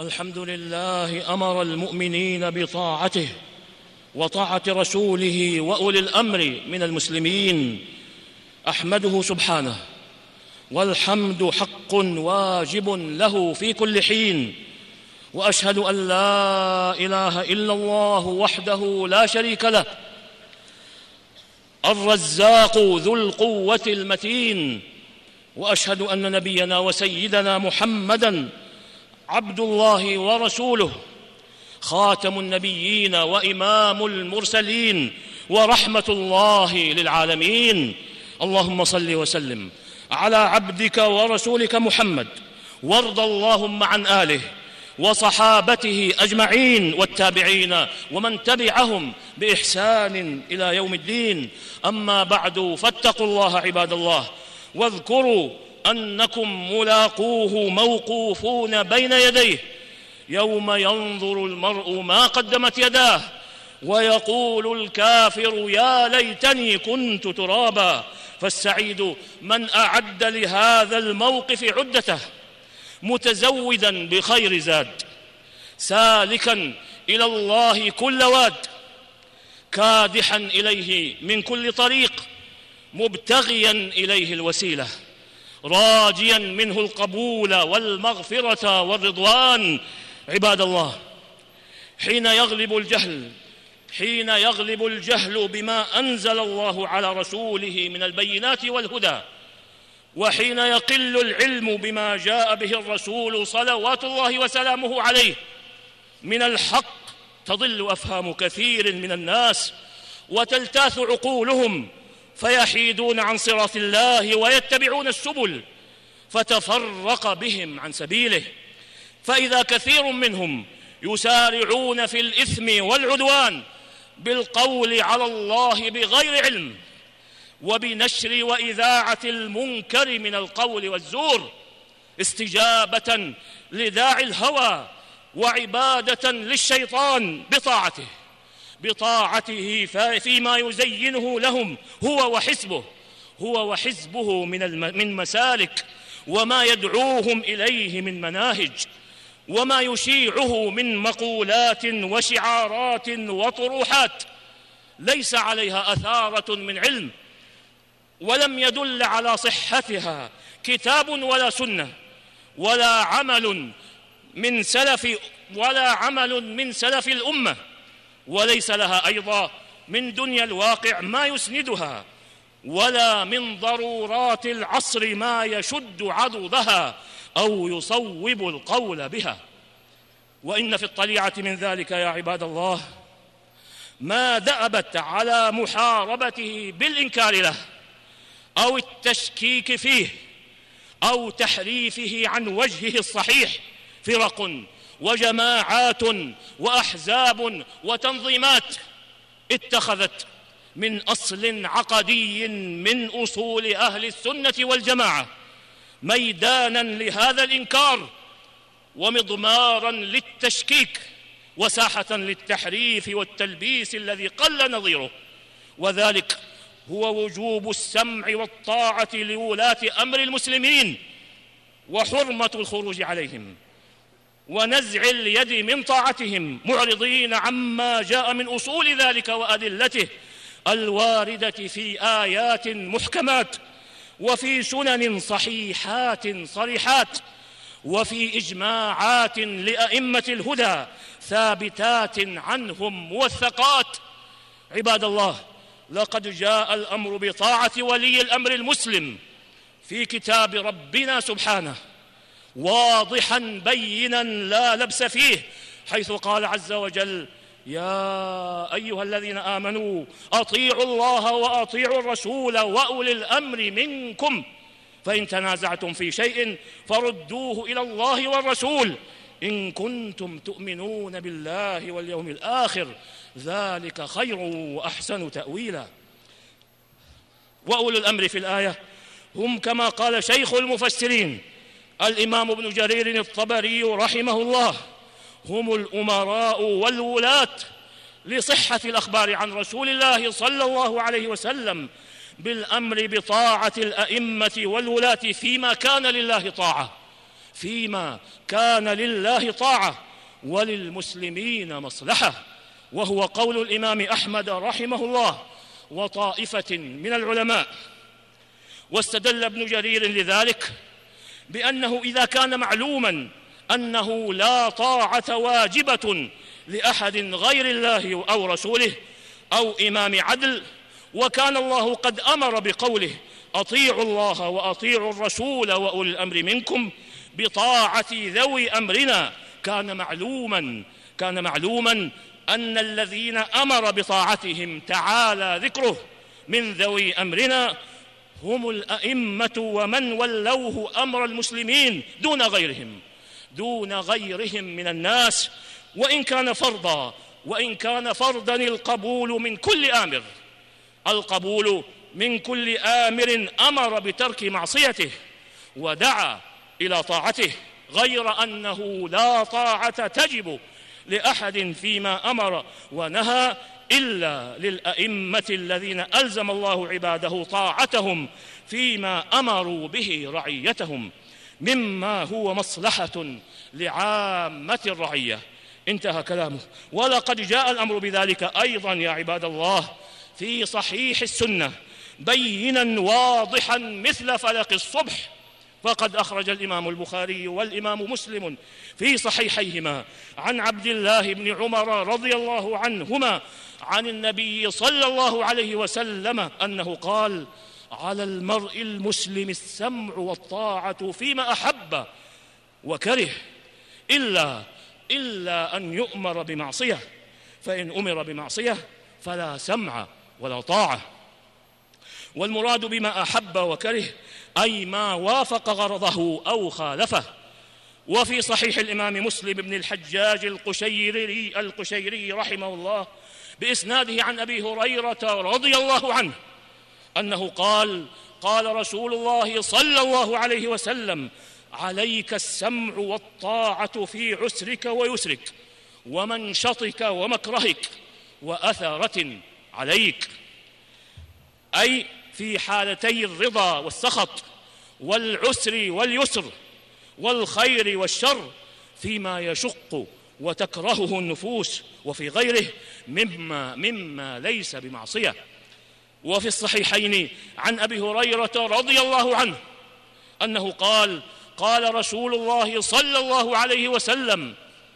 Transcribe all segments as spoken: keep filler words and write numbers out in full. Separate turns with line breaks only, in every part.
الحمد لله أمر المؤمنين بطاعته وطاعة رسوله وأولي الأمر من المسلمين. أحمده سبحانه، والحمد حق واجب له في كل حين، وأشهد أن لا إله إلا الله وحده لا شريك له، الرزاق ذو القوة المتين. وأشهد أن نبينا وسيدنا محمدًا عبد الله ورسوله، خاتم النبيين وإمام المرسلين ورحمة الله للعالمين. اللهم صل وسلم على عبدك ورسولك محمد، وارض اللهم عن آله وصحابته أجمعين والتابعين ومن تبعهم بإحسان إلى يوم الدين. أما بعد، فاتقوا الله عباد الله، واذكروا أنكم ملاقوه موقوفون بين يديه يوم ينظر المرء ما قدمت يداه ويقول الكافر يا ليتني كنت ترابا. فالسعيد من أعد لهذا الموقف عدته، متزودا بخير زاد، سالكا إلى الله كل واد، كادحا إليه من كل طريق، مبتغيا إليه الوسيلة، راجيا منه القبول والمغفرة والرضوان. عباد الله، حين يغلب الجهل حين يغلب الجهل بما أنزل الله على رسوله من البينات والهدى، وحين يقل العلم بما جاء به الرسول صلوات الله وسلامه عليه من الحق، تضل أفهام كثير من الناس وتلتاث عقولهم، فيحيدون عن صراط الله ويتبعون السبل فتفرق بهم عن سبيله. فإذا كثير منهم يسارعون في الإثم والعدوان بالقول على الله بغير علم، وبنشر وإذاعة المنكر من القول والزور، استجابة لداعي الهوى وعبادة للشيطان بطاعته بطاعته فيما يزينه لهم هو وحزبه هو وحزبه من من مسالك، وما يدعوهم إليه من مناهج، وما يشيعه من مقولات وشعارات وطروحات ليس عليها أثارة من علم، ولم يدل على صحتها كتاب ولا سنة ولا عمل من سلف ولا عمل من سلف الأمة، وليس لها أيضا من دنيا الواقع ما يسندها، ولا من ضرورات العصر ما يشد عضدها أو يصوب القول بها. وإن في الطليعة من ذلك يا عباد الله ما دأبت على محاربته بالإنكار له أو التشكيك فيه أو تحريفه عن وجهه الصحيح فرق وجماعات وأحزاب وتنظيمات اتخذت من أصل عقدي من أصول أهل السنة والجماعة ميدانا لهذا الإنكار، ومضمارا للتشكيك، وساحة للتحريف والتلبيس الذي قل نظيره. وذلك هو وجوب السمع والطاعة لولاة أمر المسلمين، وحرمة الخروج عليهم، ونزع اليد من طاعتهم، معرضين عما جاء من أصول ذلك وأدلته الواردة في آيات محكمات، وفي سنن صحيحات صريحات، وفي إجماعات لأئمة الهدى ثابتات عنهم موثقات. عباد الله، لقد جاء الأمر بطاعة ولي الأمر المسلم في كتاب ربنا سبحانه واضحا بينا لا لبس فيه، حيث قال عز وجل يا أيها الذين آمنوا أطيعوا الله وأطيعوا الرسول وأولي الأمر منكم، فإن تنازعتم في شيء فردوه إلى الله والرسول إن كنتم تؤمنون بالله واليوم الآخر، ذلك خير وأحسن تأويلا. وأولي الأمر في الآية هم كما قال شيخ المفسرين الإمام ابن جرير الطبري رحمه الله هم الأمراء والولاة، لصحة الأخبار عن رسول الله صلى الله عليه وسلم بالأمر بطاعة الأئمة والولاة فيما كان لله طاعة، فيما كان لله طاعة وللمسلمين مصلحة، وهو قول الإمام أحمد رحمه الله وطائفة من العلماء. واستدل ابن جرير لذلك بأنه إذا كان معلوما أنه لا طاعة واجبة لأحد غير الله أو رسوله أو إمام عدل، وكان الله قد أمر بقوله أطيعوا الله وأطيعوا الرسول وأولي الأمر منكم بطاعة ذوي أمرنا، كان معلوما كان معلوما أن الذين أمر بطاعتهم تعالى ذكره من ذوي أمرنا هم الأئمة ومن ولوه أمر المسلمين دون غيرهم دون غيرهم من الناس، وإن كان فرضا وإن كان فرضا القبول من كل آمر القبول من كل آمر أمر بترك معصيته ودعا إلى طاعته، غير أنه لا طاعة تجب لأحد فيما أمر ونهى إلا للأئمة الذين ألزم الله عباده طاعتهم فيما أمروا به رعيتهم مما هو مصلحة لعامة الرعية. انتهى كلامه. ولقد جاء الأمر بذلك أيضا يا عباد الله في صحيح السنة بينا واضحا مثل فلق الصبح، فقد أخرج الإمام البخاري والإمام مسلم في صحيحيهما عن عبد الله بن عمر رضي الله عنهما عن النبي صلى الله عليه وسلم أنه قال: على المرء المسلم السمع والطاعة فيما أحب وكره إلا إلا أن يؤمر بمعصية، فإن أمر بمعصية فلا سمع ولا طاعة. والمراد بما أحب وكره أي ما وافق غرضه أو خالفه. وفي صحيح الإمام مسلم بن الحجاج القشيري, القشيري رحمه الله بإسناده عن أبي هريرة رضي الله عنه أنه قال: قال رسول الله صلى الله عليه وسلم: عليك السمع والطاعة في عسرك ويسرك ومنشطك ومكرهك وأثرة عليك، أي في حالتي الرضا والسخط والعسر واليسر والخير والشر، فيما يشق وتكرهه النفوس وفي غيره مما, مما ليس بمعصية. وفي الصحيحين عن أبي هريرة رضي الله عنه أنه قال: قال رسول الله صلى الله عليه وسلم: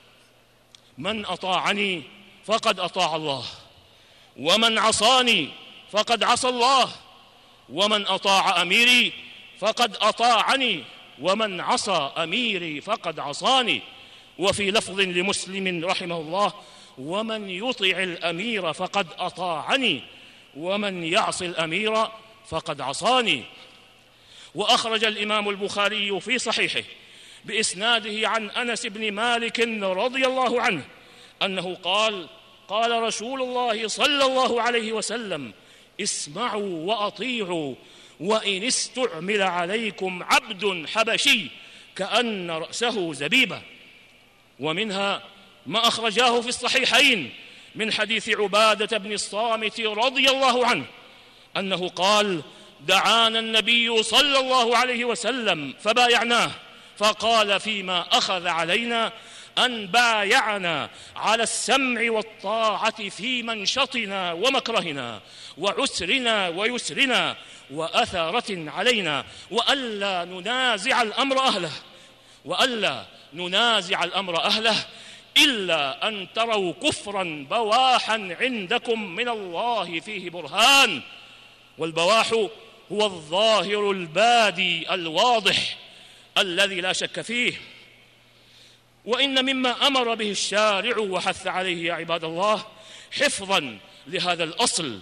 من أطاعني فقد أطاع الله، ومن عصاني فقد عصى الله، ومن أطاع أميري فقد أطاعني، ومن عصى أميري فقد عصاني. وفي لفظ لمسلم رحمه الله: ومن يطع الأمير فقد أطاعني، ومن يعص الأمير فقد عصاني. وأخرج الإمام البخاري في صحيحه بإسناده عن أنس بن مالك رضي الله عنه أنه قال: قال رسول الله صلى الله عليه وسلم: اسمعوا وأطيعوا، وإن استعمل عليكم عبد حبشي كأن رأسه زبيبة. ومنها ما أخرجاه في الصحيحين من حديث عبادة بن الصامت رضي الله عنه أنه قال: دعانا النبي صلى الله عليه وسلم فبايعناه، فقال فيما أخذ علينا أن بايعنا على السمع والطاعة في منشطنا ومكرهنا وعسرنا ويسرنا وأثرة علينا، وألا ننازع الأمر أهله وألا ننازع الأمر أهله إلا أن تروا كفرا بواحا عندكم من الله فيه برهان. والبواح هو الظاهر البادي الواضح الذي لا شك فيه. وإن مما أمر به الشارع وحث عليه يا عباد الله حفظا لهذا الأصل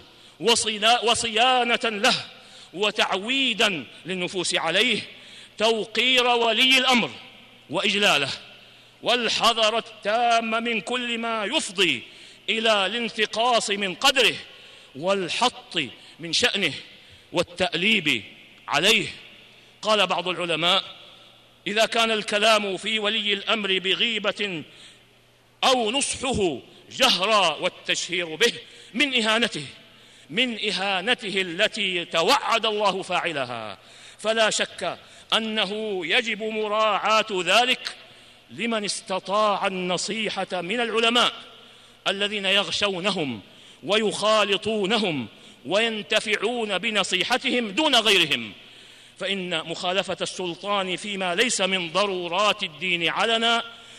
وصيانة له وتعويدا للنفوس عليه توقير ولي الأمر وإجلاله، والحذر التام من كل ما يفضي إلى الانتقاص من قدره والحط من شأنه والتأليب عليه. قال بعض العلماء: إذا كان الكلام في ولي الأمر بغيبة أو نصحه جهرا والتشهير به من إهانته من إهانته التي توعد الله فاعلها، فلا شك أنه يجب مراعاة ذلك لمن استطاع النصيحة من العلماء الذين يغشونهم ويخالطونهم وينتفعون بنصيحتهم دون غيرهم، فإن مخالفة السلطان فيما ليس من ضرورات الدين علنا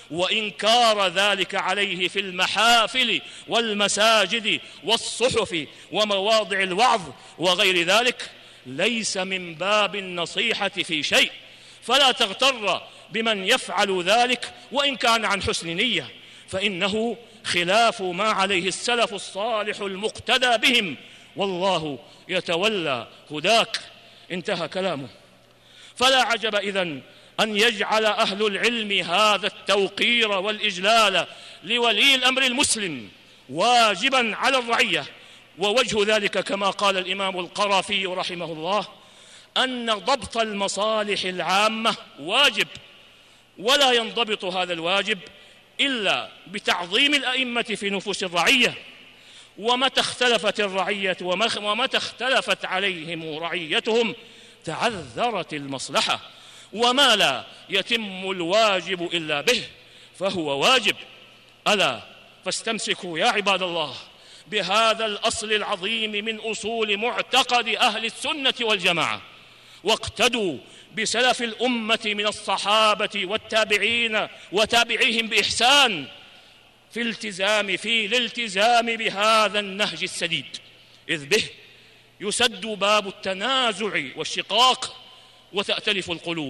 وإنكار ذلك عليه في المحافل والمساجد والصحف ومواضع الوعظ وغير ذلك ليس من باب النصيحة في شيء، فلا تغتر بمن يفعل ذلك وإن كان عن حسن نية، فإنه خلاف ما عليه السلف الصالح المقتدى بهم، والله يتولى هداك. انتهى كلامه. فلا عجب إذن أن يجعل أهل العلم هذا التوقير والإجلال لولي الأمر المسلم واجبا على الرعية. ووجه ذلك كما قال الإمام القرافي رحمه الله أن ضبط المصالح العامة واجب، ولا ينضبط هذا الواجب إلا بتعظيم الأئمة في نفوس الرعية. ومتى اختلفت الرعية ومتى اختلفت عليهم رعيتهم تعذرت المصلحة، وما لا يتم الواجب إلا به فهو واجب. ألا فاستمسكوا يا عباد الله بهذا الأصل العظيم من أصول معتقد أهل السنة والجماعة، واقتدوا بسلف الأمة من الصحابة والتابعين وتابعيهم بإحسان في الالتزام في الالتزام بهذا النهج السديد، إذ به يسد باب التنازع والشقاق وتأتلف القلوب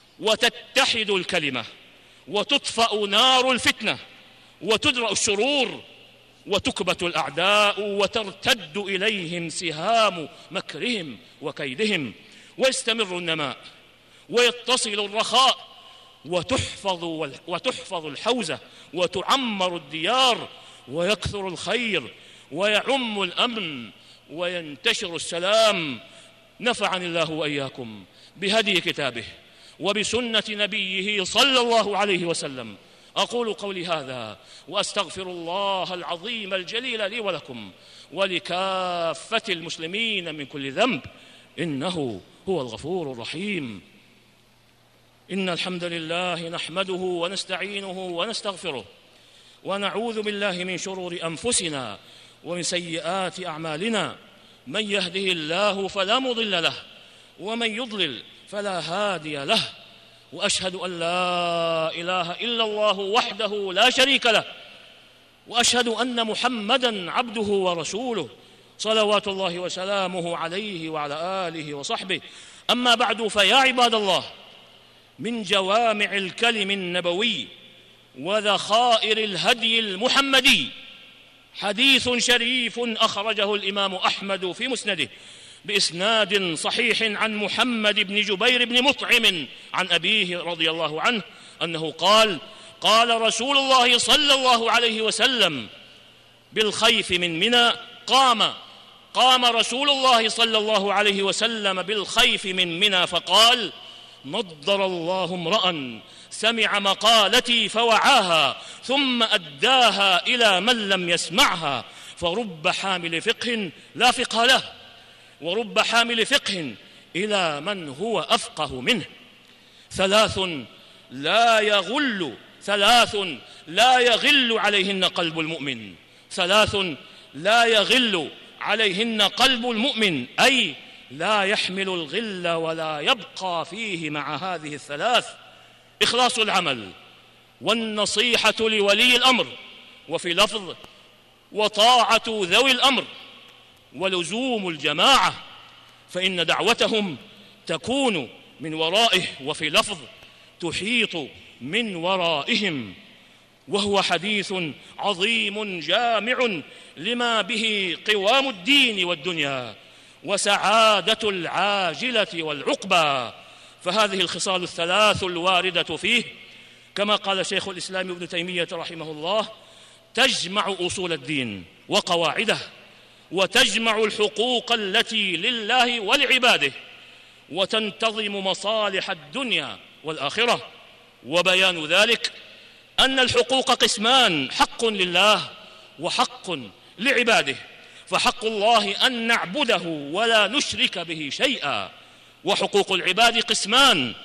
وتتحد الكلمة وتطفأ نار الفتنة وتدرأ الشرور وتكبت الأعداء وترتد إليهم سهام مكرهم وكيدهم، ويستمر النماء ويتصل الرخاء وتحفظ, وتحفظ الحوزة وتعمر الديار ويكثر الخير ويعم الأمن وينتشر السلام. نفعني الله وإياكم بهدي كتابه وبسنة نبيه صلى الله عليه وسلم. أقول قولي هذا وأستغفر الله العظيم الجليل لي ولكم ولكافة المسلمين من كل ذنب، إنه هو الغفور الرحيم. إن الحمد لله نحمده ونستعينه ونستغفره ونعوذ بالله من شرور أنفسنا ومن سيئات أعمالنا، من يهده الله فلا مضل له ومن يضلل فلا هادي له، وأشهد أن لا إله إلا الله وحده لا شريك له، وأشهد أن محمدًا عبده ورسوله صلوات الله وسلامه عليه وعلى آله وصحبه. أما بعد، فيا عباد الله، من جوامع الكلم النبوي وذخائر الهدي المحمدي حديث شريف أخرجه الإمام أحمد في مسنده بإسناد صحيح عن محمد بن جبير بن مطعم عن أبيه رضي الله عنه أنه قال: قال رسول الله صلى الله عليه وسلم بالخيف من منى قام قام رسول الله صلى الله عليه وسلم بالخيف من منى فقال: نضر الله امرأ سمع مقالتي فوعاها ثم أداها إلى من لم يسمعها، فرب حامل فقه لا فقه له، ورب حامل فقه إلى من هو أفقه منه. ثلاث لا يغل ثلاث لا يغل عليهن قلب المؤمن ثلاث لا يغل عليهن قلب المؤمن، أي لا يحمل الغل ولا يبقى فيه مع هذه الثلاث: إخلاص العمل، والنصيحة لولي الأمر، وفي لفظ وطاعة ذوي الأمر، ولزوم الجماعة، فإن دعوتهم تكون من ورائه، وفي لفظ تحيط من ورائهم. وهو حديث عظيم جامع لما به قوام الدين والدنيا وسعادة العاجلة والعقبى. فهذه الخصال الثلاث الواردة فيه كما قال شيخ الإسلام ابن تيمية رحمه الله تجمع أصول الدين وقواعده، وتجمع الحقوق التي لله ولعباده، وتنتظم مصالح الدنيا والآخرة. وبيان ذلك أن الحقوق قسمان: حق لله وحق لعباده. فحق الله أن نعبده ولا نشرك به شيئا، وحقوق العباد قسمان: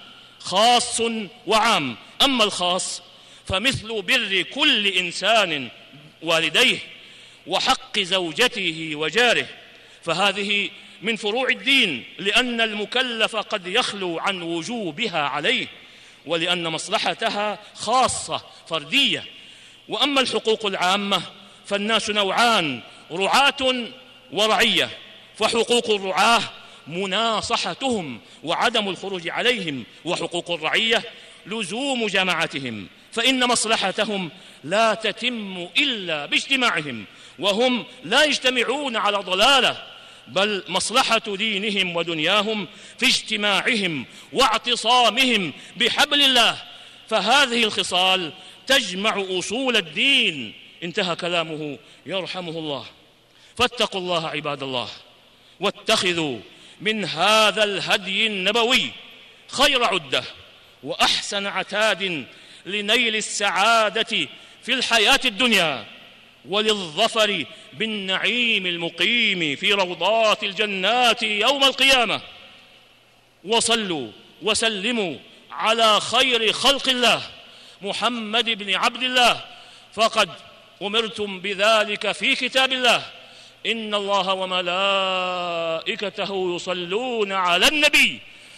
خاص وعام. أما الخاص فمثل بر كل إنسان والديه وحق زوجته وجاره، فهذه من فروع الدين، لأن المكلف قد يخلو عن وجوبها عليه، ولأن مصلحتها خاصة فردية. وأما الحقوق العامة فالناس نوعان: رعاة ورعية. فحقوق الرعاة مناصحتهم وعدم الخروج عليهم، وحقوق الرعية لزوم جماعتهم، فإن مصلحتهم لا تتم إلا باجتماعهم، وهم لا يجتمعون على ضلالة، بل مصلحة دينهم ودنياهم في اجتماعهم واعتصامهم بحبل الله. فهذه الخصال تجمع أصول الدين. انتهى كلامه يرحمه الله. فاتقوا الله عباد الله، واتخذوا من هذا الهدي النبوي خير عدة وأحسن عتاد لنيل السعادة في الحياة الدنيا وللظفر بالنعيم المقيم في روضات الجنات يوم القيامة. وصلوا وسلموا على خير خلق الله محمد بن عبد الله، فقد أمرتم بذلك في كتاب الله: إن الله وملائكته يصلون على النبي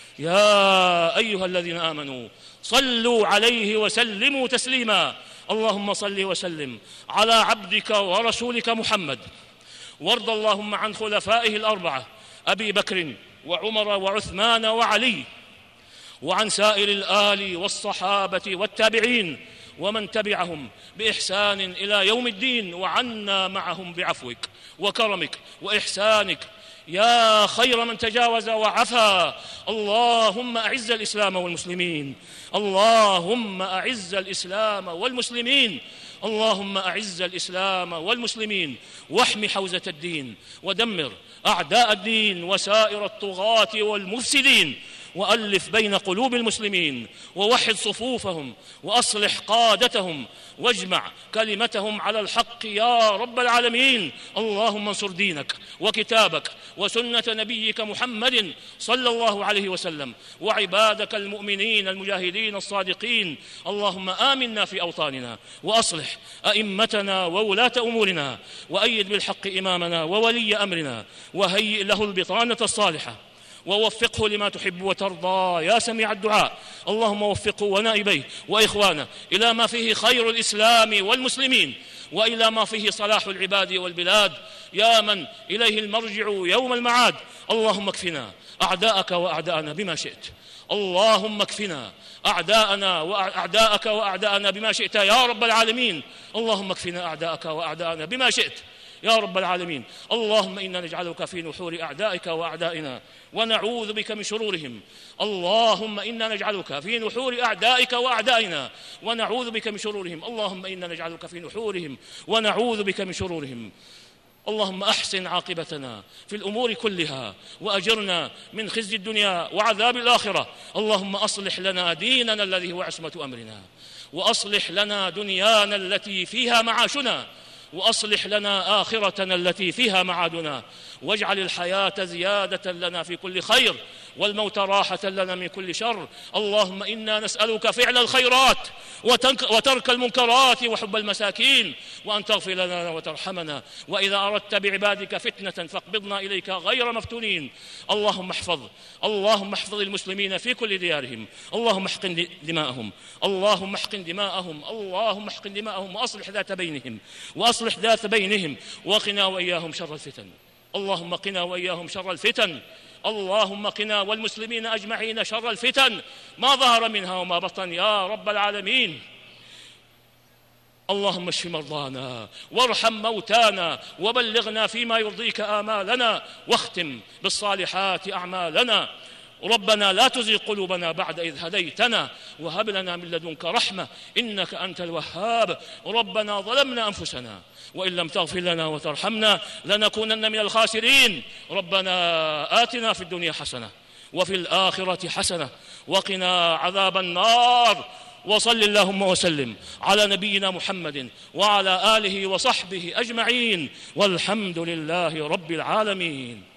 يا أيها الذين آمنوا صلوا عليه وسلموا تسليما. اللهم صل وسلم على عبدك ورسولك محمد، وارض اللهم عن خلفائه الأربعة أبي بكر وعمر وعثمان وعلي، وعن سائر الآل والصحابة والتابعين ومن تبعهم بإحسان إلى يوم الدين، وعنا معهم بعفوك وكرمك وإحسانك يا خير من تجاوز وعفا. اللهم أعز الإسلام والمسلمين، اللهم أعز الإسلام والمسلمين، اللهم أعز الإسلام والمسلمين، واحم حوزة الدين، ودمر أعداء الدين وسائر الطغاة والمفسدين، وألف بين قلوب المسلمين، ووحد صفوفهم، وأصلح قادتهم، واجمع كلمتهم على الحق يا رب العالمين. اللهم انصر دينك وكتابك وسنة نبيك محمد صلى الله عليه وسلم، وعبادك المؤمنين المجاهدين الصادقين. اللهم آمنا في أوطاننا، وأصلح أئمتنا وولاة أمورنا، وأيد بالحق إمامنا وولي أمرنا، وهيئ له البطانة الصالحة، ووفقه لما تحب وترضى يا سميع الدعاء. اللهم وفقه ونائبيه وإخوانه إلى ما فيه خير الإسلام والمسلمين، وإلى ما فيه صلاح العباد والبلاد، يا من إليه المرجع يوم المعاد. اللهم اكفنا أعداءك وأعداءنا بما شئت، اللهم اكفنا أعداءنا وأعداءك وأعداءنا بما شئت يا رب العالمين. اللهم اكفنا أعداءك وأعداءنا بما شئت يا رب العالمين. اللهم إنا نجعلك في نحور أعدائك وأعدائنا ونعوذ بك من شرورهم. اللهم إنا نجعلك في نحور أعدائك وأعدائنا ونعوذ بك من شرورهم. اللهم إنا نجعلك في نحورهم ونعوذ بك من شرورهم. اللهم أحسن عاقبتنا في الأمور كلها، وأجرنا من خزي الدنيا وعذاب الآخرة. اللهم أصلح لنا ديننا الذي هو عصمة أمرنا، وأصلح لنا دنيانا التي فيها معاشنا، وأصلح لنا آخرتنا التي فيها معادنا، واجعل الحياة زيادة لنا في كل خير، والموت راحة لنا من كل شر. اللهم إنا نسألك فعل الخيرات وترك المنكرات وحب المساكين، وأن تغفر لنا وترحمنا، وإذا أردت بعبادك فتنة فاقبضنا إليك غير مفتونين. اللهم احفظ اللهم احفظ المسلمين في كل ديارهم، اللهم احقن دماءهم اللهم احقن دماءهم اللهم احقن دماءهم وأصلح ذات بينهم وأصلح ذات بينهم وقنا وإياهم شر الفتن. اللهم قنا وإياهم شر الفتن. اللهم قنا والمسلمين أجمعين شر الفتن ما ظهر منها وما بطن يا رب العالمين. اللهم اشف مرضانا وارحم موتانا وبلغنا فيما يرضيك آمالنا، واختم بالصالحات أعمالنا. ربنا لا تزغ قلوبنا بعد إذ هديتنا، وهب لنا من لدنك رحمة إنك أنت الوهاب. ربنا ظلمنا أنفسنا وإن لم تغفر لنا وترحمنا لنكونن من الخاسرين. ربنا آتنا في الدنيا حسنة وفي الآخرة حسنة وقنا عذاب النار. وصل اللهم وسلم على نبينا محمد وعلى آله وصحبه أجمعين، والحمد لله رب العالمين.